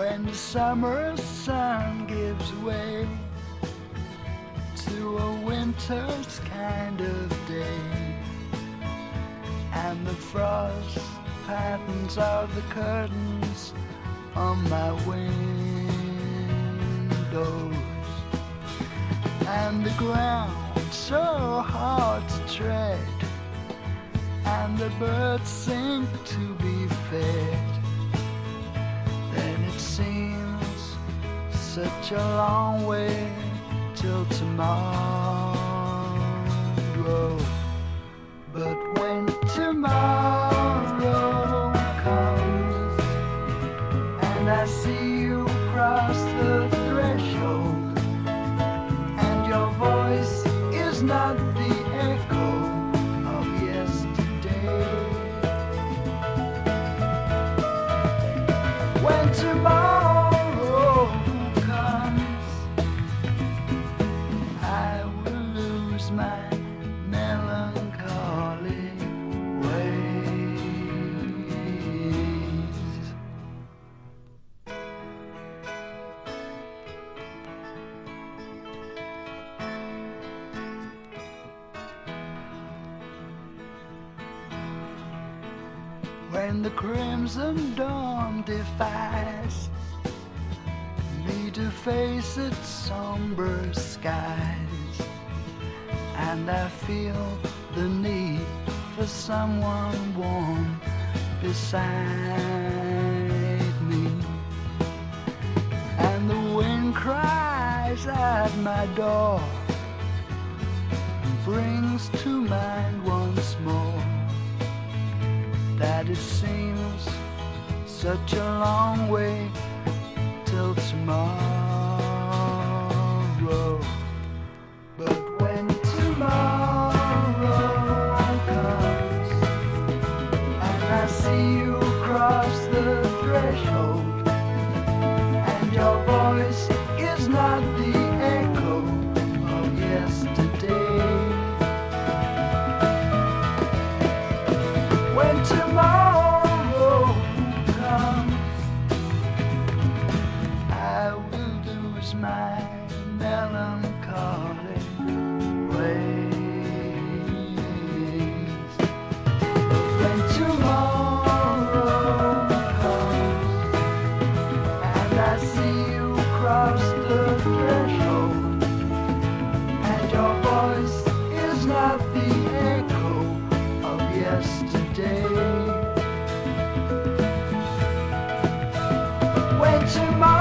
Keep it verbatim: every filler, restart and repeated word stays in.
when the summer sun gives way to a winter's kind of day, and the frost patterns of the curtains on my windows, and the ground so hard to tread, and the birds sing to be fed, then it seems such a long way till tomorrow. But when tomorrow comes and I see you cross the threshold, and your voice is not the echo of yesterday, when tomorrow comes, I will lose my melancholy ways. When the crimson dawn defies me to face its somber skies, and I feel the need for someone warm beside me, and the wind cries at my door and brings to mind once more that it seems such a long way till tomorrow. But when tomorrow comes and I see you cross the threshold, and your voice is not the echo of yesterday, when tomorrow comes, I will lose my melancholy ways. When tomorrow comes and I see you cross the threshold, and your voice is not the echo of yesterday, when tomorrow